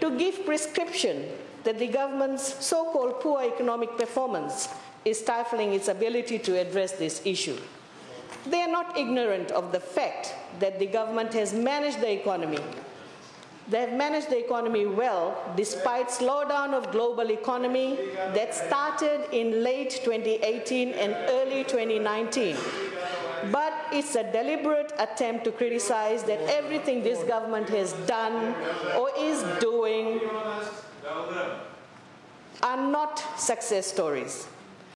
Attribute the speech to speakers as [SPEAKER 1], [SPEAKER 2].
[SPEAKER 1] to give prescription that the government's so-called poor economic performance is stifling its ability to address this issue. They are not ignorant of the fact that the government has managed the economy. They have managed the economy well despite slowdown of global economy that started in late 2018 and early 2019. But it's a deliberate attempt to criticize that everything this government has done or is doing are not success stories.